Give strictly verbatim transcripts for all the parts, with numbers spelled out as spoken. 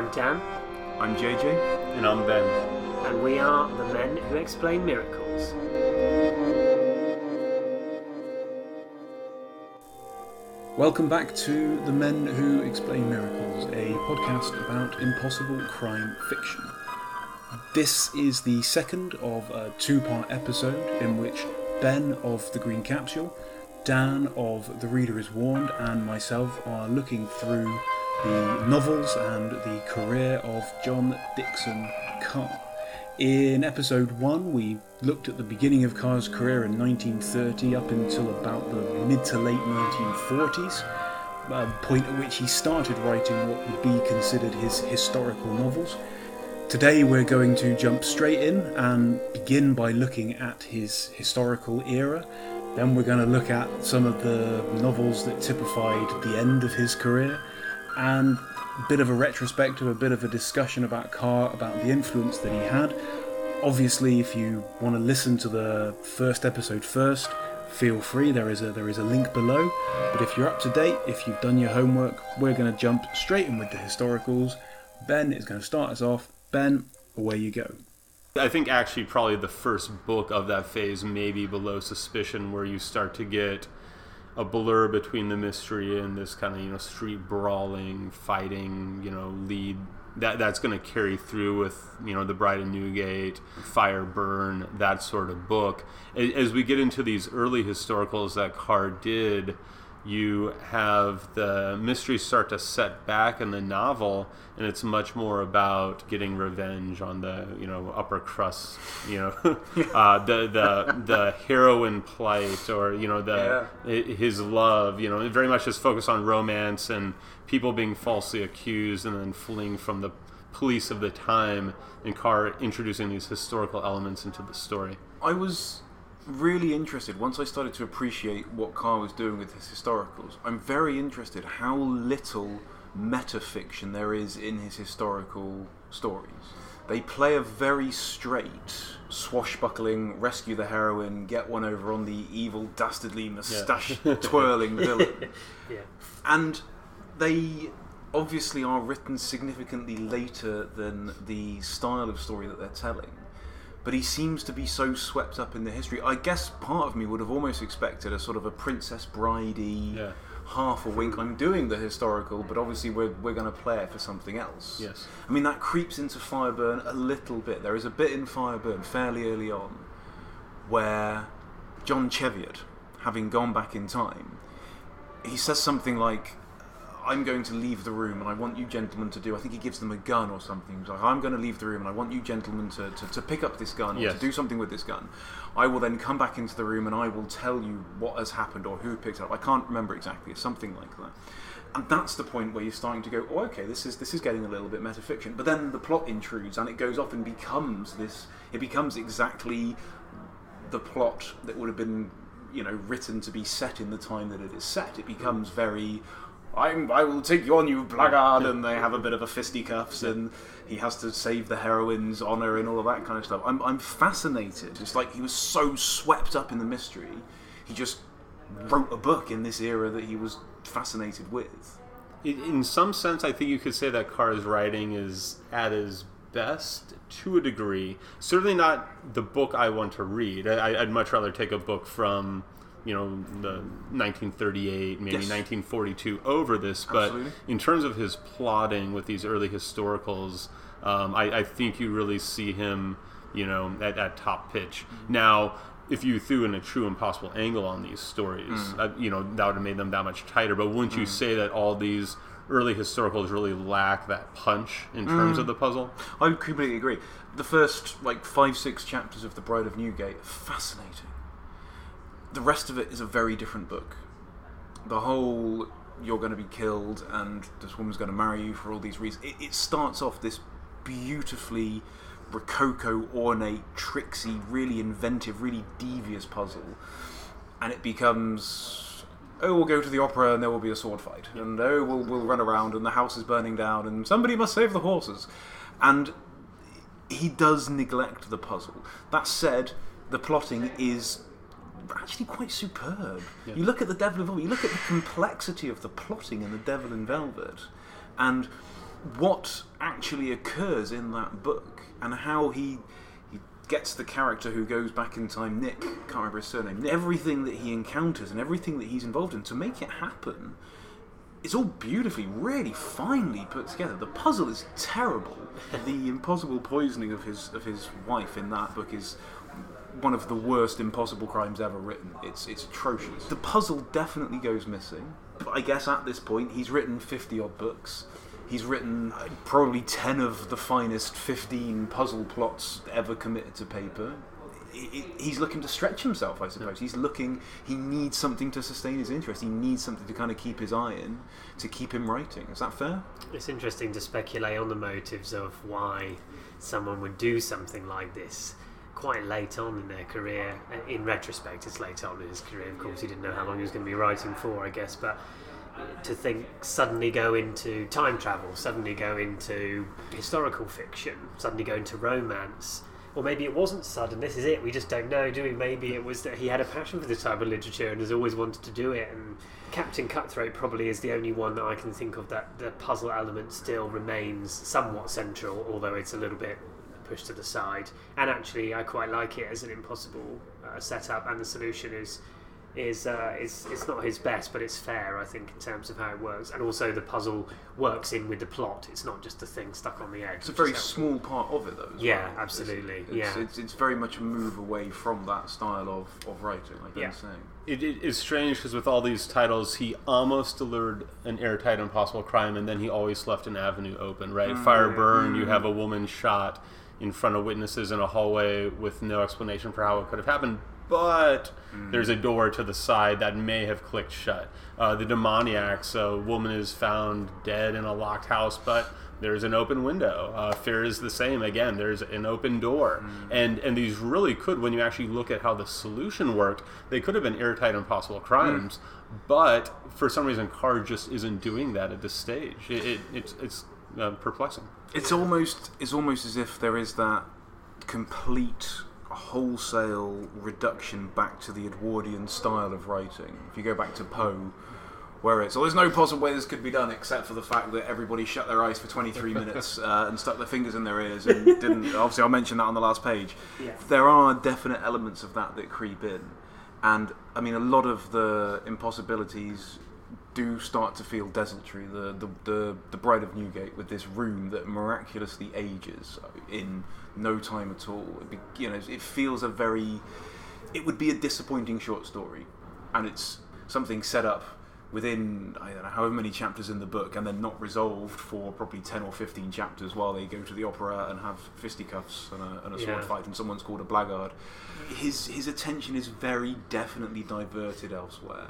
I'm Dan. I'm J J. And I'm Ben. And we are the Men Who Explain Miracles. Welcome back to The Men Who Explain Miracles, a podcast about impossible crime fiction. This is the second of a two-part episode in which Ben of The Green Capsule, Dan of The Reader is Warned, and myself are looking through the novels and the career of John Dickson Carr. In episode one, we looked at the beginning of Carr's career in nineteen thirty up until about the mid to late nineteen forties, a point at which he started writing what would be considered his historical novels. Today we're going to jump straight in and begin by looking at his historical era. Then we're going to look at some of the novels that typified the end of his career, and a bit of a retrospective, a bit of a discussion about Carr, about the influence that he had. Obviously, if you want to listen to the first episode first, feel free, there is a there is a link below. But if you're up to date, if you've done your homework, we're going to jump straight in with the historicals. Ben is going to start us off. Ben, away you go. I think actually probably the first book of that phase may be Below Suspicion, where you start to get a blur between the mystery and this kind of, you know, street brawling, fighting, you know, lead. That that's going to carry through with, you know, The Bride of Newgate, Fire Burn, that sort of book. As we get into these early historicals that Carr did, you have the mysteries start to set back in the novel, and it's much more about getting revenge on the, you know, upper crust, you know, uh, the the the heroine plight, or, you know, the yeah. his love, you know, very much just focused on romance and people being falsely accused and then fleeing from the police of the time, and Carr introducing these historical elements into the story. I was really interested once I started to appreciate what Carr was doing with his historicals. I'm very interested how little metafiction there is in his historical stories. They play a very straight, swashbuckling, rescue the heroine, get one over on the evil, dastardly, moustache-twirling yeah. villain. Yeah. And they obviously are written significantly later than the style of story that they're telling. But he seems to be so swept up in the history. I guess part of me would have almost expected a sort of a Princess Bride-y, yeah. half a wink, I'm doing the historical, but obviously we're we're going to play it for something else. Yes. I mean, that creeps into Fire Burn a little bit. There is a bit in Fire Burn fairly early on where John Cheviot, having gone back in time, he says something like, I'm going to leave the room and I want you gentlemen to do, I think he gives them a gun or something. He's like, I'm going to leave the room and I want you gentlemen to, to, to pick up this gun or yes. to do something with this gun. I will then come back into the room and I will tell you what has happened or who picked it up. I can't remember exactly. It's something like that. And that's the point where you're starting to go, oh, okay, this is this is getting a little bit metafiction. But then the plot intrudes and it goes off and becomes this, it becomes exactly the plot that would have been, you know, written to be set in the time that it is set. It becomes very... I'm, I will take you on, you blackguard, and they have a bit of a fisticuffs, and he has to save the heroine's honour and all of that kind of stuff. I'm, I'm fascinated. It's like he was so swept up in the mystery, he just wrote a book in this era that he was fascinated with. In some sense, I think you could say that Carr's writing is at his best to a degree. Certainly not the book I want to read. I, I'd much rather take a book from, you know, the nineteen thirty-eight, maybe yes. nineteen forty-two over this, but Absolutely. In terms of his plotting with these early historicals, um, I, I think you really see him, you know, at, at top pitch. Mm-hmm. Now, if you threw in a true impossible angle on these stories, mm. uh, you know, that would have made them that much tighter, but wouldn't mm. you say that all these early historicals really lack that punch in terms mm. of the puzzle? I completely agree. The first, like, five, six chapters of The Bride of Newgate, fascinating. The rest of it is a very different book. The whole, you're going to be killed and this woman's going to marry you for all these reasons. It, it starts off this beautifully rococo, ornate, tricksy, really inventive, really devious puzzle. And it becomes, oh, we'll go to the opera and there will be a sword fight. And oh, we'll, we'll run around and the house is burning down and somebody must save the horses. And he does neglect the puzzle. That said, the plotting is actually quite superb. Yeah. You look at The Devil in Velvet, you look at the complexity of the plotting in The Devil in Velvet, and what actually occurs in that book and how he he gets the character who goes back in time, Nick, can't remember his surname, everything that he encounters and everything that he's involved in to make it happen. It's all beautifully, really finely put together. The puzzle is terrible. The impossible poisoning of his of his wife in that book is one of the worst impossible crimes ever written. It's it's atrocious. The puzzle definitely goes missing. But I guess at this point he's written fifty odd books. He's written probably ten of the finest fifteen puzzle plots ever committed to paper. He's looking to stretch himself, I suppose. He's looking, he needs something to sustain his interest. He needs something to kind of keep his eye in, to keep him writing. Is that fair? It's interesting to speculate on the motives of why someone would do something like this quite late on in their career. In retrospect, it's late on in his career. Of course, he didn't know how long he was going to be writing for, I guess, but to think suddenly go into time travel, suddenly go into historical fiction, suddenly go into romance. Or maybe it wasn't sudden, this is it, we just don't know, do we? Maybe it was that he had a passion for this type of literature and has always wanted to do it. And Captain Cutthroat probably is the only one that I can think of that the puzzle element still remains somewhat central, although it's a little bit pushed to the side. And actually, I quite like it as an impossible uh, setup, and the solution is is uh, is it's not his best, but it's fair, I think, in terms of how it works. And also the puzzle works in with the plot. It's not just a thing stuck on the edge. It's a very small part of it, though. As yeah, well. absolutely. It's, yeah, it's, it's, it's very much a move away from that style of, of writing, like yeah. you're saying. It, it is strange because with all these titles, he almost delivered an airtight impossible crime, and then he always left an avenue open, right? Mm, Fire Burn, mm. you have a woman shot in front of witnesses in a hallway with no explanation for how it could have happened, but mm. there's a door to the side that may have clicked shut. Uh, the Demoniacs, a woman is found dead in a locked house, but there's an open window. Uh, Fear is the same. Again, there's an open door. Mm. And and these really could, when you actually look at how the solution worked, they could have been airtight impossible crimes, mm. but for some reason Carr just isn't doing that at this stage. It, it, it's it's uh, perplexing. It's almost it's almost as if there is that complete wholesale reduction back to the Edwardian style of writing. If you go back to Poe, where it's, well, there's no possible way this could be done except for the fact that everybody shut their eyes for twenty-three minutes uh, and stuck their fingers in their ears and didn't. Obviously, I'll mention that on the last page. Yeah. There are definite elements of that that creep in, and I mean, a lot of the impossibilities do start to feel desultory. The the the, the Bride of Newgate with this room that miraculously ages in no time at all. It be, you know, it feels a very. It would be a disappointing short story, and it's something set up within, I don't know, however many chapters in the book, and then not resolved for probably ten or fifteen chapters while they go to the opera and have fisticuffs and a, and a sword Yeah. fight, and someone's called a blackguard. His his attention is very definitely diverted elsewhere.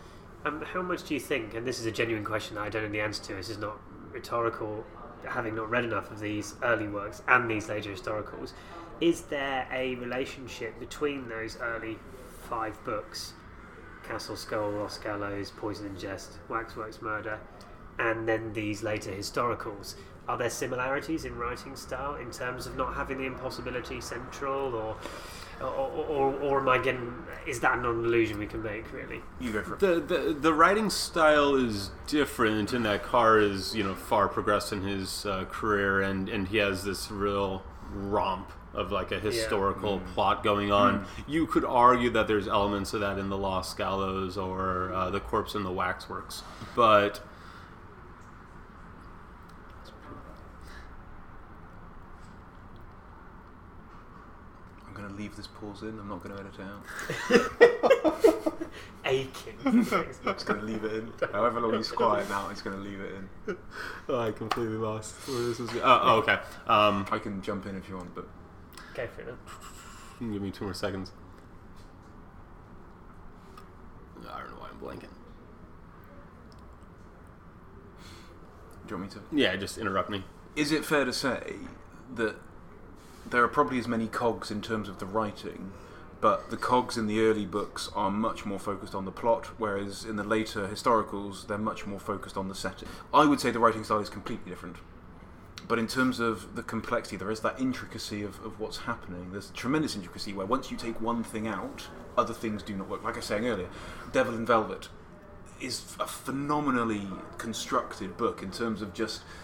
Um, how much do you think, and this is a genuine question that I don't know the answer to, this is not rhetorical, having not read enough of these early works and these later historicals, is there a relationship between those early five books, Castle Skull, Lost Gallows, Poison and Jest, Waxworks Murder, and then these later historicals? Are there similarities in writing style in terms of not having the impossibility central, or or, or, or am I getting, is that not an illusion we can make, really? You go for it. The, the the writing style is different in that Carr is, you know, far progressed in his uh, career, and, and he has this real romp of like a historical Yeah. mm. plot going on. Mm. You could argue that there's elements of that in the Lost Gallows or uh, the Corpse in the Waxworks, but I'm going to leave this pause in. I'm not going to edit it out. Aching. I'm just going to leave it in. However long he's quiet now, he's going to leave it in. oh, I completely lost where this is. Oh, oh, okay. Um, I can jump in if you want, but Go for it then. you can give me two more seconds. I don't know why I'm blanking. do you want me to? Yeah, just interrupt me. Is it fair to say that there are probably as many cogs in terms of the writing, but the cogs in the early books are much more focused on the plot, whereas in the later historicals, they're much more focused on the setting? I would say the writing style is completely different. But in terms of the complexity, there is that intricacy of, of what's happening. There's tremendous intricacy where once you take one thing out, other things do not work. Like I was saying earlier, Devil in Velvet is a phenomenally constructed book in terms of just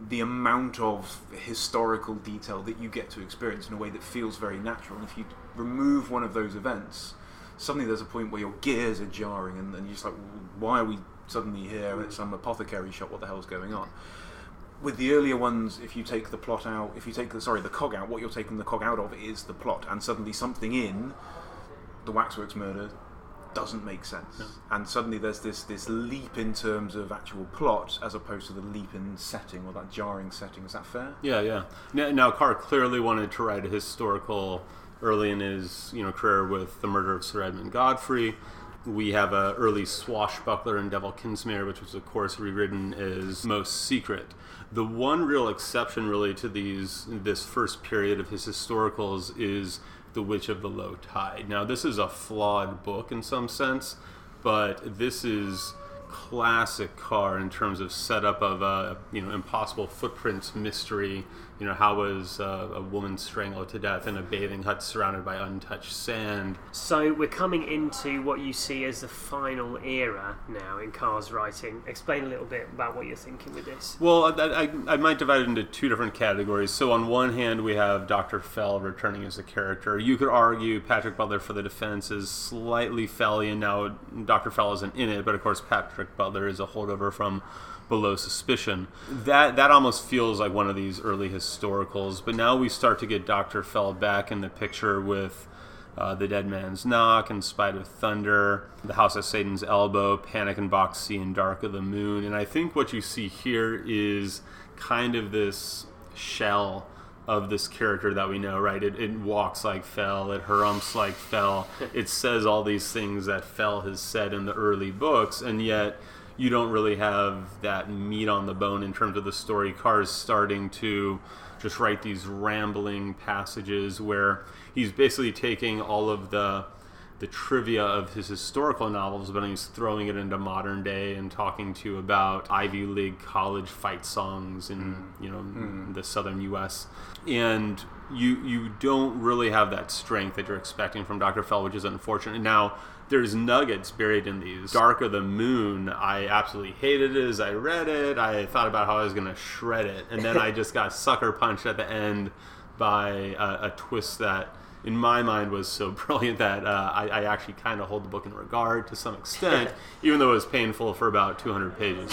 the amount of historical detail that you get to experience in a way that feels very natural. And if you remove one of those events, suddenly there's a point where your gears are jarring, and, and you're just like, why are we suddenly here at some apothecary shop? What the hell's going on? With the earlier ones, if you take the plot out, if you take the sorry the cog out, what you're taking the cog out of is the plot, and suddenly something in the Waxworks murder doesn't make sense, no. And suddenly there's this this leap in terms of actual plot as opposed to the leap in setting, or that jarring setting. Is that fair? Yeah, yeah. Now, now Carr clearly wanted to write a historical early in his you know career with the murder of Sir Edmund Godfrey. We have a early swashbuckler in Devil Kinsmere, which was of course rewritten as Most Secret. The one real exception really to these this first period of his historicals is The Witch of the Low Tide. Now this is a flawed book in some sense, but this is classic Carr in terms of setup of a you know impossible footprints mystery. You know, how was uh, a woman strangled to death in a bathing hut surrounded by untouched sand? So we're coming into what you see as the final era now in Carr's writing. Explain a little bit about what you're thinking with this. Well, I, I, I might divide it into two different categories. So on one hand, we have Doctor Fell returning as a character. You could argue Patrick Butler for the defense is slightly Fellian. Now, Doctor Fell isn't in it, but of course Patrick Butler is a holdover from Below Suspicion. That that almost feels like one of these early historicals, but now we start to get Doctor Fell back in the picture with uh, The Dead Man's Knock, In Spite of Thunder, The House at Satan's Elbow, Panic in Box C, and Dark of the Moon. And I think what you see here is kind of this shell of this character that we know, right? It, it walks like Fell, it harumphs like Fell, it says all these things that Fell has said in the early books, and yet you don't really have that meat on the bone in terms of the story. Carr is starting to just write these rambling passages where he's basically taking all of the the trivia of his historical novels, but he's throwing it into modern day and talking to you about Ivy League college fight songs in mm. you know mm. the southern U S And you you don't really have that strength that you're expecting from Doctor Fell, which is unfortunate. Now, there's nuggets buried in these. Dark of the Moon, I absolutely hated it as I read it. I thought about how I was going to shred it, and then I just got sucker punched at the end by a, a twist that, in my mind, was so brilliant that uh, I, I actually kind of hold the book in regard to some extent, even though it was painful for about two hundred pages.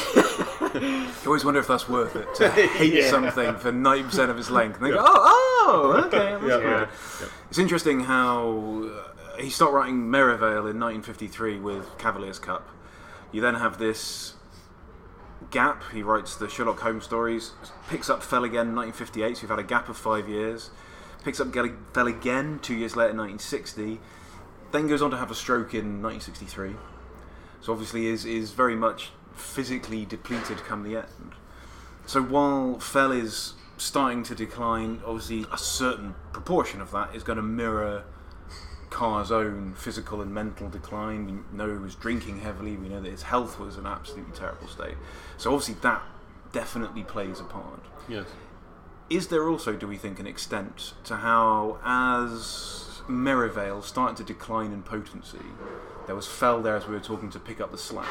You always wonder if that's worth it, to hate yeah. something for ninety percent of its length. And they go, oh, oh, okay. That's yeah, yeah. Yeah. It's interesting how uh, he started writing Merivale in nineteen fifty-three with Cavalier's Cup. You then have this gap. He writes the Sherlock Holmes stories, picks up Fell again in nineteen fifty-eight, so we've had a gap of five years. Picks up Fell again two years later, nineteen sixty. Then goes on to have a stroke in nineteen sixty-three. So obviously is is very much physically depleted come the end. So while Fell is starting to decline, obviously a certain proportion of that is going to mirror Carr's own physical and mental decline. We know he was drinking heavily. We know that his health was in an absolutely terrible state. So obviously that definitely plays a part. Yes. Is there also, do we think, an extent to how, as Merivale started to decline in potency, there was Fell there, as we were talking, to pick up the slack.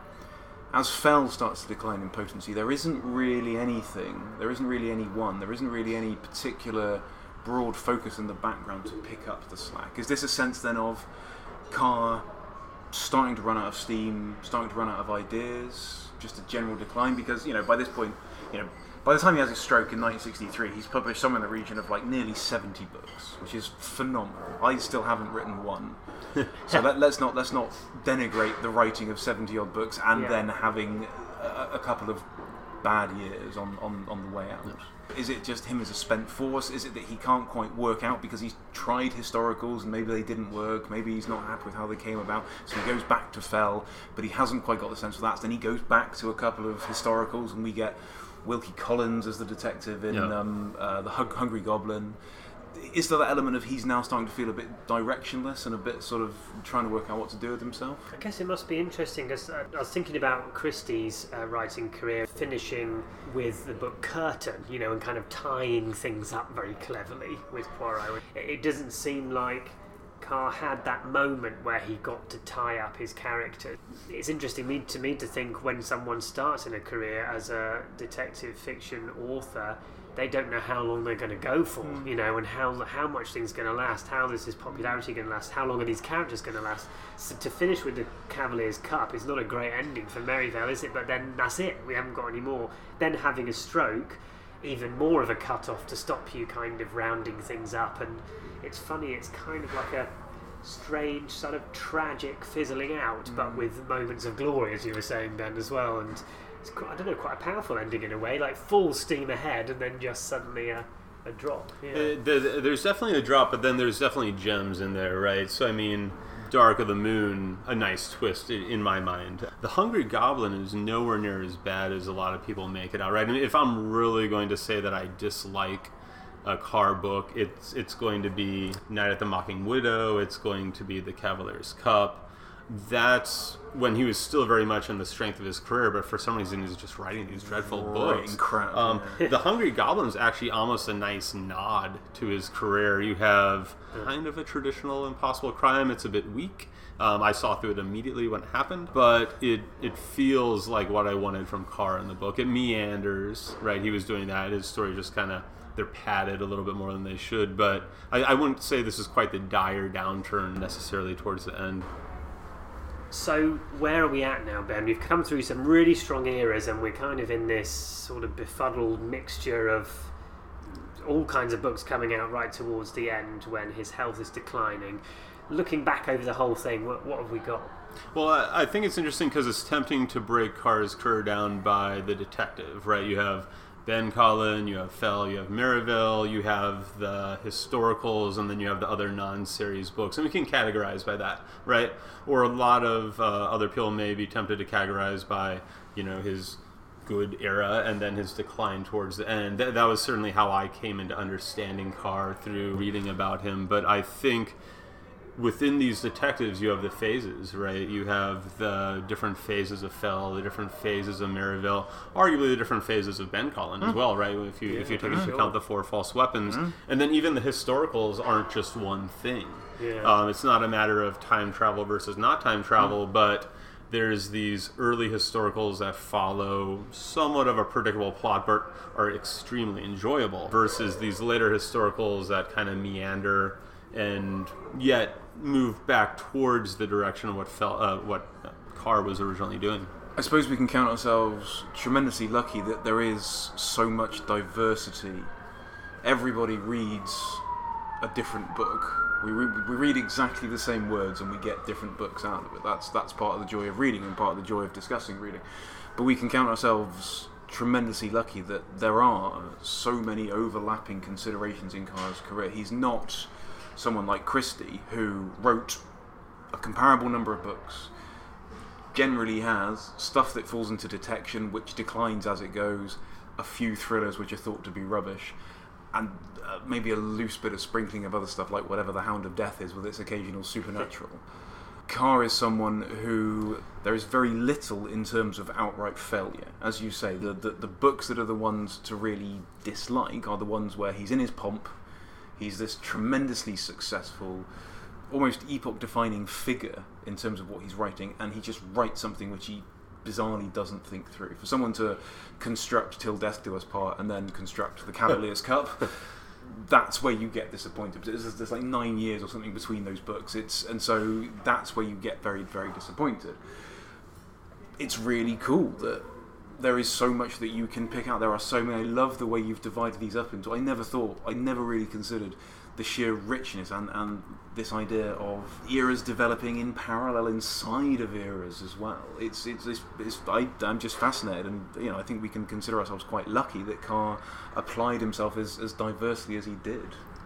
As Fell starts to decline in potency, there isn't really anything, there isn't really anyone, there isn't really any particular broad focus in the background to pick up the slack. Is this a sense then of Carr starting to run out of steam, starting to run out of ideas, just a general decline? Because, you know, by this point, you know, by the time he has his stroke in nineteen sixty-three, he's published somewhere in the region of like nearly seventy books, which is phenomenal. I still haven't written one, so let, let's not let's not denigrate the writing of seventy odd books and yeah. then having a, a couple of bad years on, on, on the way out. Yes. Is it just him as a spent force? Is it that he can't quite work out because he's tried historicals and maybe they didn't work? Maybe he's not happy with how they came about, so he goes back to Fell, but he hasn't quite got the sense of that. So then he goes back to a couple of historicals, and we get Wilkie Collins as the detective in yeah. um, uh, The Hung- Hungry Goblin. Is there that element of he's now starting to feel a bit directionless and a bit sort of trying to work out what to do with himself? I guess it must be interesting, because I was thinking about Christie's uh, writing career finishing with the book Curtain, you know, and kind of tying things up very cleverly with Poirot. It, it doesn't seem like Carr had that moment where he got to tie up his character. It's interesting me, to me to think when someone starts in a career as a detective fiction author, they don't know how long they're going to go for, mm. you know, and how how much things going to last, how is this popularity going to last, how long are these characters going to last. So to finish with the Cavalier's Cup is not a great ending for Merivale, is it? But then that's it, we haven't got any more. Then having a stroke, even more of a cut-off to stop you kind of rounding things up. And it's funny, it's kind of like a strange sort of tragic fizzling out, mm. but with moments of glory, as you were saying, Ben, as well. And it's quite, I don't know, quite a powerful ending in a way, like full steam ahead and then just suddenly a, a drop. Yeah. Uh, the, there's definitely a drop, but then there's definitely gems in there, right? So I mean, Dark of the Moon, a nice twist in my mind. The Hungry Goblin is nowhere near as bad as a lot of people make it out, right? And if I'm really going to say that I dislike a Carr book, it's it's going to be Night at the Mocking Widow, it's going to be The Cavalier's Cup. That's when he was still very much in the strength of his career, but for some reason he's just writing these dreadful books. Crap, um, yeah. The Hungry Goblin is actually almost a nice nod to his career. You have kind of a traditional Impossible Crime. It's a bit weak. Um, I saw through it immediately when it happened, but it, it feels like what I wanted from Carr in the book. It meanders, right? He was doing that. His story just kind of, they're padded a little bit more than they should, but I, I wouldn't say this is quite the dire downturn necessarily towards the end. So where are we at now, Ben? We've come through some really strong eras and we're kind of in this sort of befuddled mixture of all kinds of books coming out right towards the end when his health is declining. Looking back over the whole thing, what, what have we got? Well, I, I think it's interesting because it's tempting to break Carr's career down by the detective, right? You have Ben Collin, you have Fell, you have Merivale, you have the historicals, and then you have the other non-series books. And we can categorize by that, right? Or a lot of uh, other people may be tempted to categorize by, you know, his good era and then his decline towards the end. That, that was certainly how I came into understanding Carr through reading about him. But I think within these detectives, you have the phases, right? You have the different phases of Fell, the different phases of Merivale, arguably the different phases of Ben Collin mm. as well, right? If you yeah, if you take into sure. account the four false weapons, mm. and then even the historicals aren't just one thing. Yeah. Um, it's not a matter of time travel versus not time travel, mm. but there's these early historicals that follow somewhat of a predictable plot but are extremely enjoyable versus these later historicals that kind of meander and yet move back towards the direction of what felt, uh, what Carr was originally doing. I suppose we can count ourselves tremendously lucky that there is so much diversity. Everybody reads a different book. We, re- we read exactly the same words and we get different books out of it. That's that's part of the joy of reading and part of the joy of discussing reading. But we can count ourselves tremendously lucky that there are so many overlapping considerations in Carr's career. He's not someone like Christie, who wrote a comparable number of books, generally has stuff that falls into detection, which declines as it goes, a few thrillers which are thought to be rubbish, and uh, maybe a loose bit of sprinkling of other stuff, like whatever The Hound of Death is, with its occasional supernatural. Carr is someone who there is very little in terms of outright failure. As you say, the, the, the books that are the ones to really dislike are the ones where he's in his pomp, he's this tremendously successful, almost epoch-defining figure in terms of what he's writing, and he just writes something which he bizarrely doesn't think through. For someone to construct Till Death Do Us Part and then construct The Cavalier's Cup, that's where you get disappointed. There's, there's like nine years or something between those books. It's and so that's where you get very, very disappointed. It's really cool that there is so much that you can pick out. There are so many. I love the way you've divided these up into. I never thought, I never really considered the sheer richness and, and this idea of eras developing in parallel inside of eras as well. It's it's, it's, it's I, I'm just fascinated, and you know I think we can consider ourselves quite lucky that Carr applied himself as, as diversely as he did.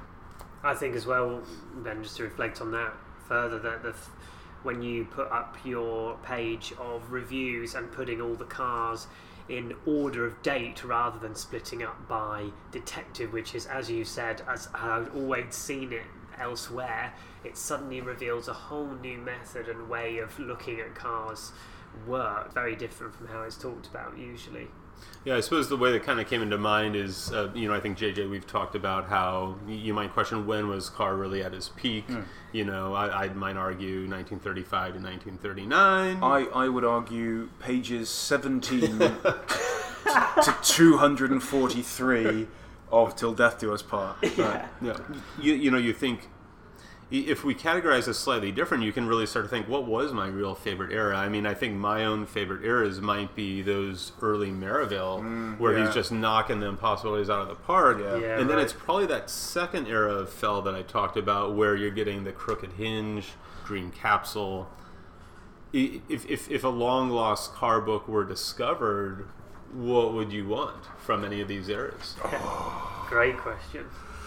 I think as well, then, just to reflect on that further, that the when you put up your page of reviews and putting all the cars in order of date rather than splitting up by detective, which is, as you said, as I've always seen it elsewhere, it suddenly reveals a whole new method and way of looking at Carr's work, very different from how it's talked about usually. Yeah, I suppose the way that kind of came into mind is, uh, you know, I think J J, we've talked about how you might question when was Carr really at his peak. Mm. You know, I, I might argue nineteen thirty-five to nineteen thirty-nine. I, I would argue pages seventeen to two hundred forty-three of Till Death Do Us Part. Yeah. yeah. You, you know, you think, if we categorize this slightly different, you can really start to think, what was my real favorite era? I mean, I think my own favorite eras might be those early Merivale, mm, where yeah. he's just knocking the impossibilities out of the park. Yeah. Yeah, and then right. it's probably that second era of Fell that I talked about, where you're getting the Crooked Hinge, Dream Capsule. If, if, if a long-lost Carr book were discovered, what would you want from any of these eras? Oh. Great question.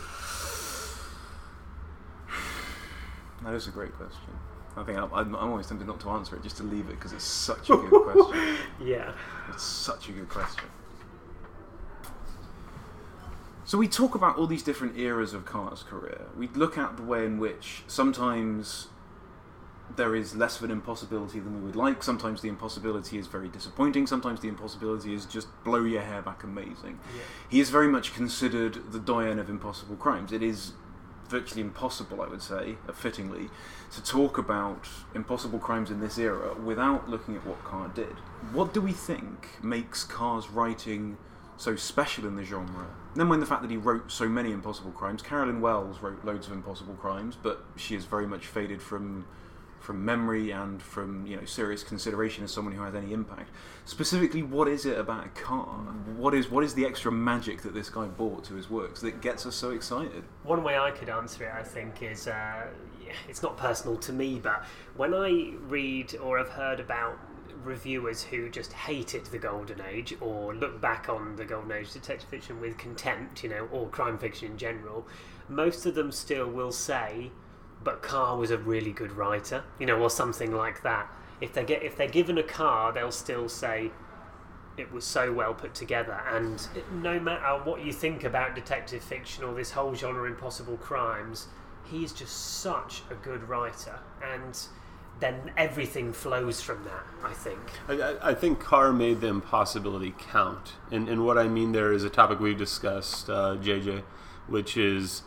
That is a great question. I think I'm, I'm always tempted not to answer it, just to leave it, because it's such a good question. Yeah. It's such a good question. So we talk about all these different eras of Carr's career. We look at the way in which sometimes there is less of an impossibility than we would like. Sometimes the impossibility is very disappointing. Sometimes the impossibility is just blow your hair back amazing. Yeah. He is very much considered the doyen of impossible crimes. It is virtually impossible, I would say, fittingly, to talk about impossible crimes in this era without looking at what Carr did. What do we think makes Carr's writing so special in the genre? Then when the fact that he wrote so many impossible crimes, Carolyn Wells wrote loads of impossible crimes, but she has very much faded from from memory and from, you know, serious consideration as someone who has any impact. Specifically, what is it about Carr? What is what is the extra magic that this guy brought to his works that gets us so excited? One way I could answer it, I think, is uh, it's not personal to me, but when I read or have heard about reviewers who just hated the Golden Age or look back on the Golden Age detective fiction with contempt, you know, or crime fiction in general, most of them still will say, but Carr was a really good writer, you know, or something like that. If they get if they're given a Carr, they'll still say it was so well put together. And it, no matter what you think about detective fiction or this whole genre, impossible crimes, he's just such a good writer, and then everything flows from that, I think. I, I think Carr made the impossibility count, and and what I mean there is a topic we've discussed, uh, J J, which is,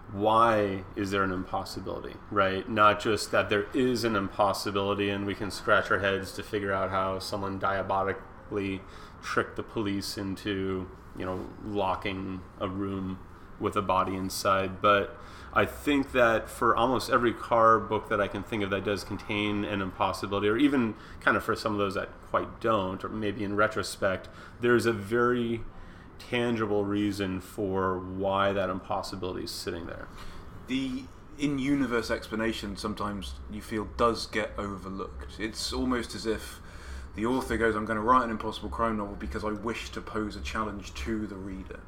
why is there an impossibility, right? Not just that there is an impossibility and we can scratch our heads to figure out how someone diabolically tricked the police into, you know, locking a room with a body inside. But I think that for almost every Carr book that I can think of that does contain an impossibility, or even kind of for some of those that quite don't, or maybe in retrospect, there's a very tangible reason for why that impossibility is sitting there. The in-universe explanation sometimes you feel does get overlooked. It's almost as if the author goes, I'm going to write an impossible crime novel because I wish to pose a challenge to the reader.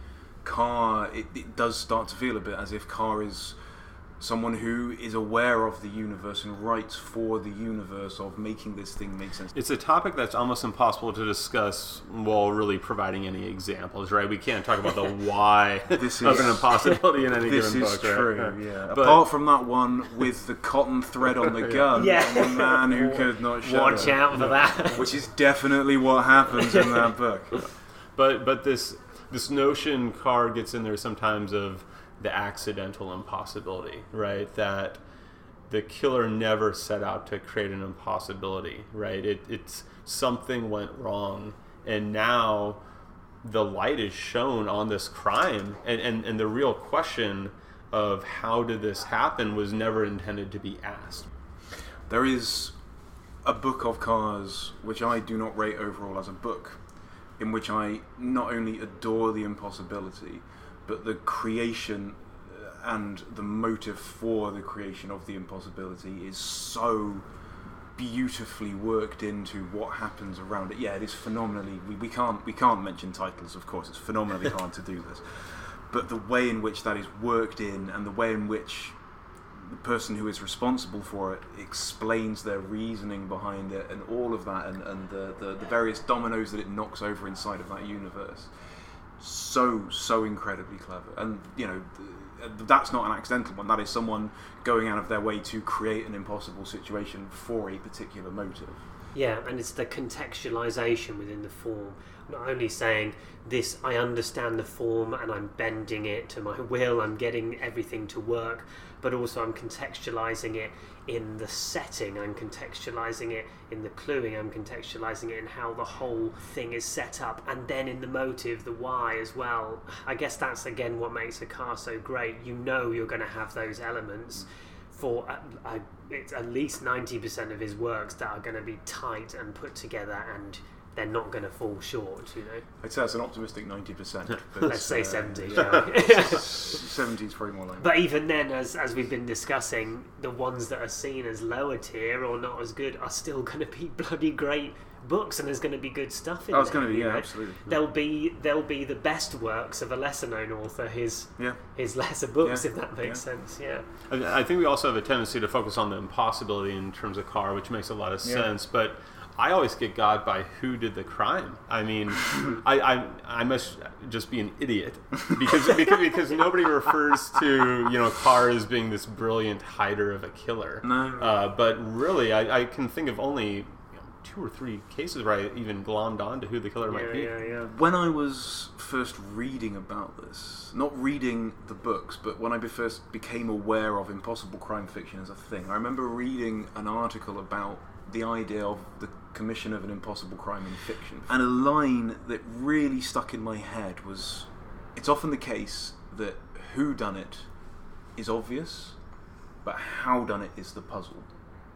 Carr, it, it does start to feel a bit as if Carr is someone who is aware of the universe and writes for the universe of making this thing make sense. It's a topic that's almost impossible to discuss while really providing any examples, right? We can't talk about the why this of is, an impossibility in any this given is book. True, right? yeah. But, apart from that one with the cotton thread on the gun, yeah. and the man who could not shut Watch it, out for that. which is definitely what happens in that book. But but this this notion Carr gets in there sometimes of the accidental impossibility, right? That the killer never set out to create an impossibility, right? It, it's something went wrong, and now the light is shown on this crime, and, and, and the real question of how did this happen was never intended to be asked. There is a book of Carr's which I do not rate overall as a book, in which I not only adore the impossibility, but the creation and the motive for the creation of the impossibility is so beautifully worked into what happens around it. Yeah, it is phenomenally. We, we can't we can't mention titles, of course. It's phenomenally hard to do this, but the way in which that is worked in, and the way in which the person who is responsible for it explains their reasoning behind it, and all of that, and, and the, the the various dominoes that it knocks over inside of that universe. So, so incredibly clever. And, you know, that's not an accidental one. That is someone going out of their way to create an impossible situation for a particular motive. Yeah, and it's the contextualization within the form. Not only saying this, I understand the form and I'm bending it to my will, I'm getting everything to work, but also I'm contextualizing it in the setting, I'm contextualizing it in the cluing, I'm contextualizing it in how the whole thing is set up, and then in the motive, the why as well. I guess that's again what makes a car so great. You know you're going to have those elements for uh, uh, it's at least ninety percent of his works that are going to be tight and put together, and they're not going to fall short, you know. I'd say that's an optimistic ninety percent. Let's say uh, seventy. Yeah. seventy is probably more like But even then, as as we've been discussing, the ones that are seen as lower tier or not as good are still going to be bloody great books, and there's going to be good stuff in Oh, it's there. going to be, you yeah, know? absolutely. They'll be they'll be the best works of a lesser known author, his Yeah. his lesser books, Yeah. if that makes Yeah. sense. Yeah. I I think we also have a tendency to focus on the impossibility in terms of Carr, which makes a lot of Yeah. sense. But I always get got by who did the crime. I mean, I, I I must just be an idiot because because because nobody refers to you know Carr as being this brilliant hider of a killer. No. Uh, but really, I, I can think of only you know, two or three cases where I even glommed on to who the killer might Yeah, be. yeah, yeah. When I was first reading about this, not reading the books, but when I be first became aware of impossible crime fiction as a thing, I remember reading an article about the idea of the commission of an impossible crime in fiction. And a line that really stuck in my head was, it's often the case that who done it is obvious, but how done it is the puzzle.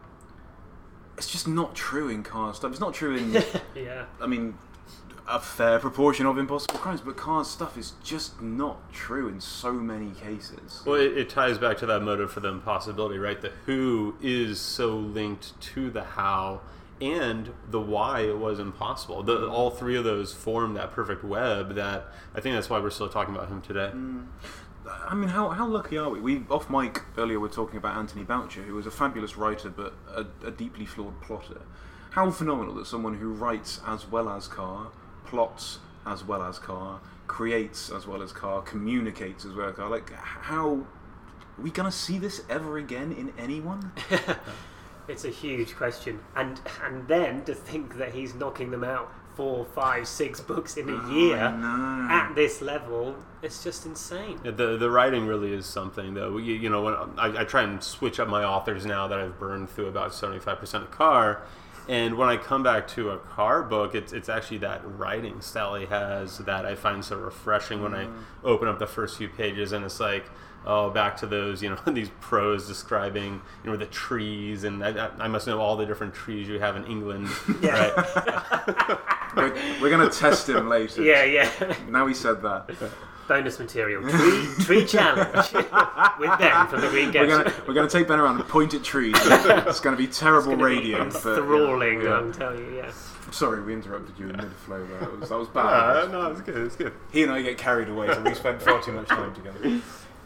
It's just not true in Carr's stuff. It's not true in, Yeah. I mean, a fair proportion of impossible crimes, but Carr's stuff is just not true in so many cases. Well, it, it ties back to that motive for the impossibility, right? The who is so linked to the how, and the why it was impossible. The, all three of those form that perfect web that I think that's why we're still talking about him today. Mm. I mean, how how lucky are we? We off mic earlier were talking about Anthony Boucher, who was a fabulous writer but a, a deeply flawed plotter. How phenomenal that someone who writes as well as Carr, plots as well as Carr, creates as well as Carr, communicates as well as Carr. Like, how are we gonna see this ever again in anyone? It's a huge question, and and then to think that he's knocking them out four, five, six books in a Oh, year no. at this level, it's just insane. Yeah, The the writing really is something, though. You, you know, when I, I try and switch up my authors now that I've burned through about seventy-five percent of Carr, and when I come back to a Carr book, it's it's actually that writing style he has that I find so refreshing when I open up the first few pages, and it's like, oh, back to those, you know, these prose describing, you know, the trees, and I, I must know all the different trees you have in England, Yeah. right? we're, we're gonna test him later. Yeah, yeah. Now he said that. Bonus material. Tree, tree challenge with Ben from the Green We're Games. gonna we're gonna take Ben around and point at trees. It's gonna be terrible It's gonna be radio. but, yeah, enthralling, yeah. I'm telling you, yeah. Sorry, we interrupted you in mid flow. That was that was bad. Uh, no, it's good, it's good. He and I get carried away, so we spend far too much time together.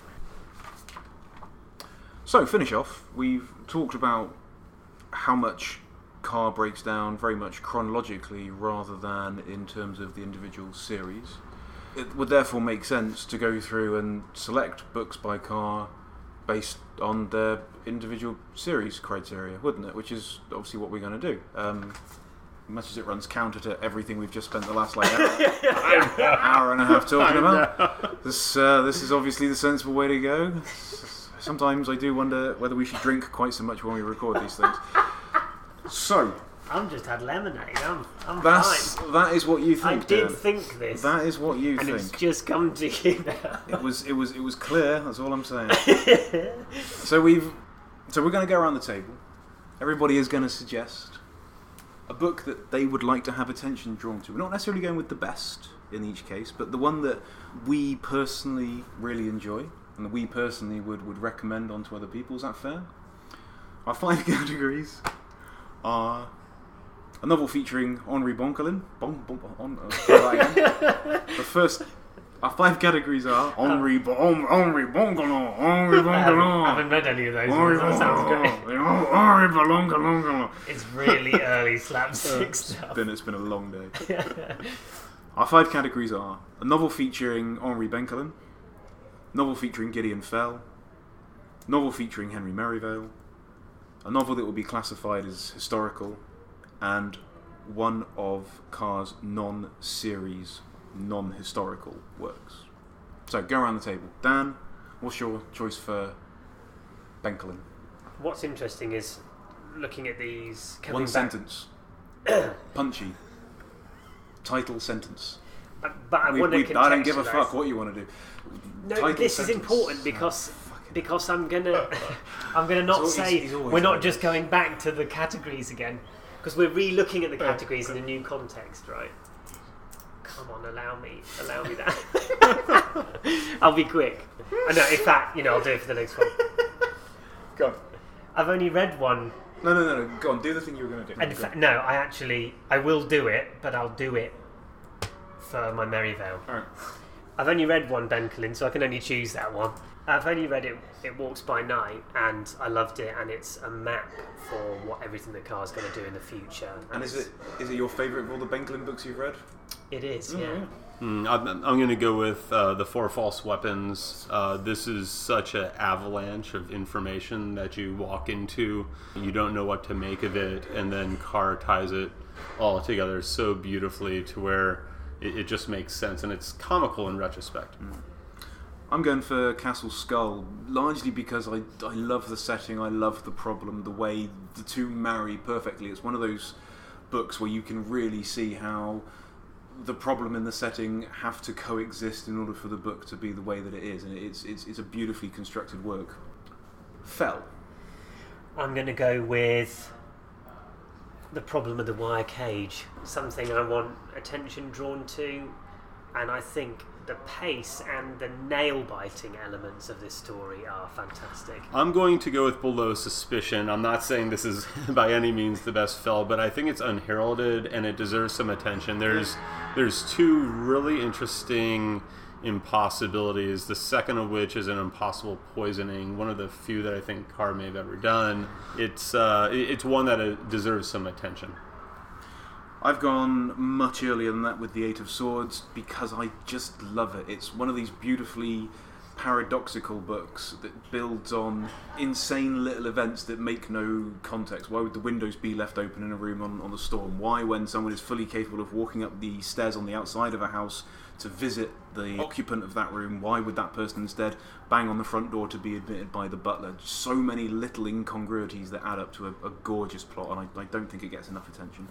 So, finish off. We've talked about how much Carr breaks down very much chronologically rather than in terms of the individual series. It would therefore make sense to go through and select books by Carr based on their individual series criteria, wouldn't it? Which is obviously what we're going to do. Um, much as it runs counter to everything we've just spent the last like hour, hour and a half talking about. This uh, this is obviously the sensible way to go. Sometimes I do wonder whether we should drink quite so much when we record these things. So I've just had lemonade. I'm, I'm that's fine. that is what you I think. did Dan. think this, That is what you and it's think. just come to you now. It was it was it was clear. That's all I'm saying. So we've so we're going to go around the table. Everybody is going to suggest a book that they would like to have attention drawn to. We're not necessarily going with the best in each case, but the one that we personally really enjoy and that we personally would, would recommend onto other people. Is that fair? Our five categories are a novel featuring Henri Bonkelin. Bon, bon, bon, uh, try that again. The first, our five categories are Henri bon, Henri Bonkelin, Henri I haven't, I haven't Bonkelin. read any of those Henri ones. That sounds great. Henri Bonkelin. It's really early slapstick stuff. Then it's been a long day. Our five categories are a novel featuring Henri Bonkelin, novel featuring Gideon Fell, novel featuring Henry Merivale, a novel that will be classified as historical, and one of Carr's non-series, non-historical works. So go around the table. Dan, what's your choice for Benkelin? What's interesting is looking at these. One back, sentence. Punchy. Title sentence. But, but I We- want to we- I don't give a contextualise- fuck what you want to do. No, Title this sentence. is important because because I'm gonna I'm gonna not He's al- say he's- he's always we're not like just this. going back to the categories again because we're re-looking at the categories in a new context, right? Come on, allow me, allow me that. I'll be quick. I know. In fact, you know, I'll do it for the next one. Go on. I've only read one. No, no, no, no. Go on. Do the thing you were going to do. And in Go fact, on. no, I actually I will do it, but I'll do it for my Merivale. All right. I've only read one Benkelin, so I can only choose that one. I've only read it, It Walks by Night, and I loved it, and it's a map for what everything that Carr's going to do in the future. And is it is it your favourite of all the Benkelin books you've read? It is, yeah. Mm, I'm, I'm going to go with uh, The Four False Weapons. Uh, this is such an avalanche of information that you walk into. You don't know what to make of it, and then Carr ties it all together so beautifully to where it, it just makes sense, and it's comical in retrospect. I'm going for Castle Skull, largely because I, I love the setting, I love the problem, the way the two marry perfectly. It's one of those books where you can really see how the problem and the setting have to coexist in order for the book to be the way that it is, and it's it's, it's a beautifully constructed work. Fell. I'm going to go with The Problem of the Wire Cage. Something I want attention drawn to, and I think the pace and the nail-biting elements of this story are fantastic. I'm going to go with Below Suspicion. I'm not saying this is by any means the best Fell, but I think it's unheralded and it deserves some attention. There's there's two really interesting impossibilities, the second of which is an impossible poisoning, one of the few that I think Carr may have ever done. It's uh, it's one that uh, deserves some attention. I've gone much earlier than that with the Eight of Swords because I just love it. It's one of these beautifully paradoxical books that builds on insane little events that make no context. Why would the windows be left open in a room on, on the storm? Why, when someone is fully capable of walking up the stairs on the outside of a house to visit the occupant of that room, why would that person instead bang on the front door to be admitted by the butler? So many little incongruities that add up to a, a gorgeous plot, and I, I don't think it gets enough attention.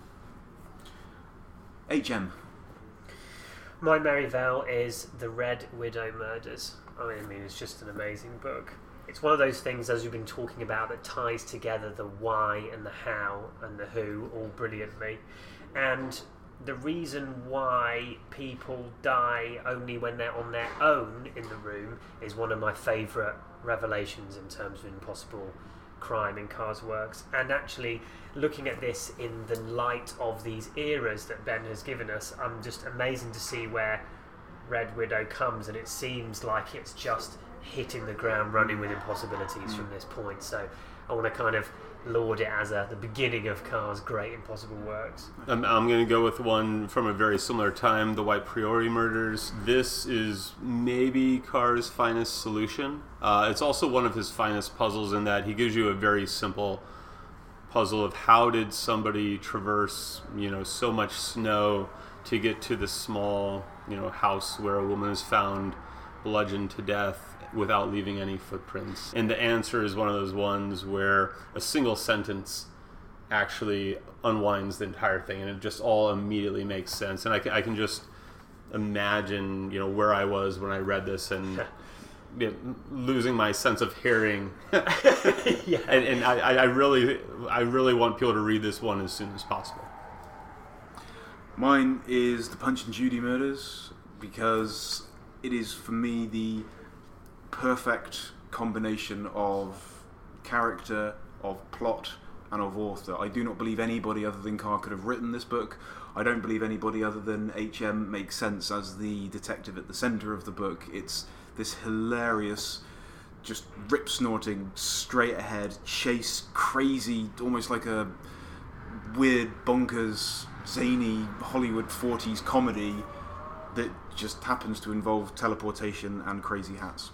H M. My Merivale is The Red Widow Murders. I mean, it's just an amazing book. It's one of those things, as we've been talking about, that ties together the why and the how and the who all brilliantly. And the reason why people die only when they're on their own in the room is one of my favourite revelations in terms of impossible crime in Carr's works. And actually, looking at this in the light of these eras that Ben has given us, I'm just amazing to see where Red Widow comes, and it seems like it's just hitting the ground running with impossibilities from this point. So I want to kind of laud it as a, the beginning of Carr's great impossible works. I'm, I'm going to go with one from a very similar time, The White Priori Murders. This is maybe Carr's finest solution. Uh, it's also one of his finest puzzles in that he gives you a very simple puzzle of how did somebody traverse, you know, so much snow to get to the small, you know, house where a woman is found bludgeoned to death without leaving any footprints. And the answer is one of those ones where a single sentence actually unwinds the entire thing, and it just all immediately makes sense. And I can, I can just imagine, you know, where I was when I read this and you know, losing my sense of hearing. Yeah. And, and I, I really, I really want people to read this one as soon as possible. Mine is The Punch and Judy Murders because it is, for me, the perfect combination of character, of plot, and of author. I do not believe anybody other than Carr could have written this book. I don't believe anybody other than H M makes sense as the detective at the centre of the book. It's this hilarious, just rip-snorting, straight-ahead, chase, crazy, almost like a weird, bonkers, zany Hollywood forties comedy that just happens to involve teleportation and crazy hats.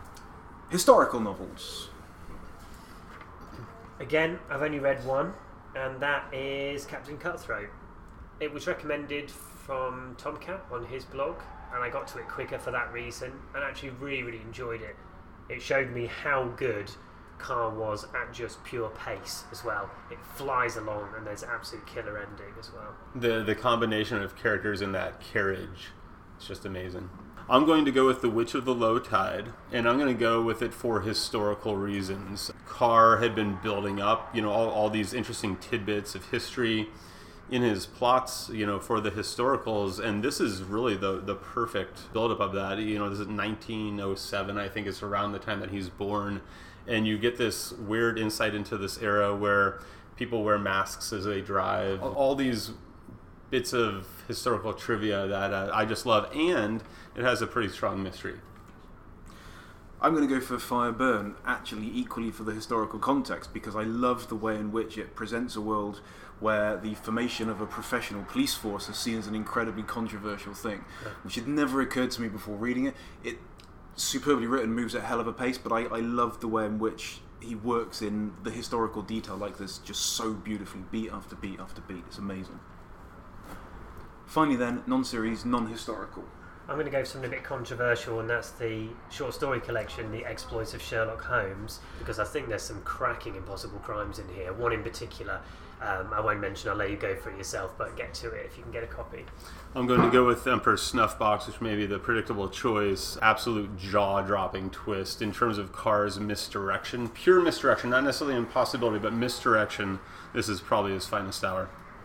Historical novels. Again, I've only read one, and that is Captain Cutthroat. It was recommended from Tomcat on his blog, and I got to it quicker for that reason, and actually really, really enjoyed it. It showed me how good Car was at just pure pace as well. It flies along, and there's an absolute killer ending as well. The the combination of characters in that carriage is just amazing. I'm going to go with The Witch of the Low Tide, and I'm going to go with it for historical reasons. Carr had been building up, you know, all, all these interesting tidbits of history in his plots, you know, for the historicals, and this is really the the perfect buildup of that. You know, this is nineteen oh seven, I think it's around the time that he's born, and you get this weird insight into this era where people wear masks as they drive. All these bits of historical trivia that uh, I just love, and it has a pretty strong mystery. I'm going to go for Fireburn, actually equally for the historical context, because I love the way in which it presents a world where the formation of a professional police force is seen as an incredibly controversial thing, yeah. which had never occurred to me before reading it. It's superbly written, moves at a hell of a pace, but I, I love the way in which he works in the historical detail like this, just so beautifully, beat after beat after beat. It's amazing. Finally then, non-series, non-historical. I'm going to go for something a bit controversial, and that's the short story collection, The Exploits of Sherlock Holmes, because I think there's some cracking impossible crimes in here. One in particular, um, I won't mention, I'll let you go for it yourself, but get to it if you can get a copy. I'm going to go with Emperor's Snuffbox, which may be the predictable choice. Absolute jaw-dropping twist in terms of Carr's misdirection. Pure misdirection, not necessarily impossibility, but misdirection. This is probably his finest hour.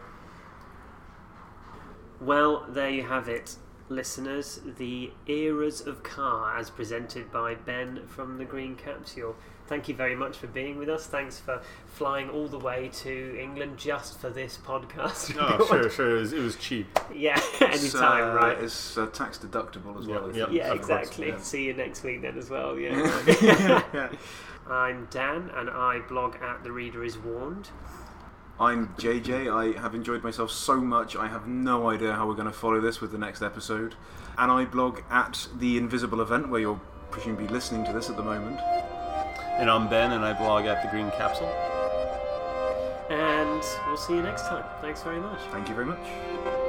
Well, there you have it, listeners. The Eras of Carr, as presented by Ben from the Green Capsule. Thank you very much for being with us. Thanks for flying all the way to England just for this podcast. Oh, sure, sure. It was, it was cheap. Yeah, anytime, uh, right? It's uh, tax deductible as well. Yep, yep. Yeah, exactly. Yeah. See you next week then as well. Yeah. yeah. I'm Dan, and I blog at The Reader Is Warned. I'm J J. I have enjoyed myself so much. I have no idea how we're going to follow this with the next episode. And I blog at The Invisible Event, where you're presumably listening to this at the moment. And I'm Ben, and I blog at The Green Capsule. And we'll see you next time. Thanks very much. Thank you very much.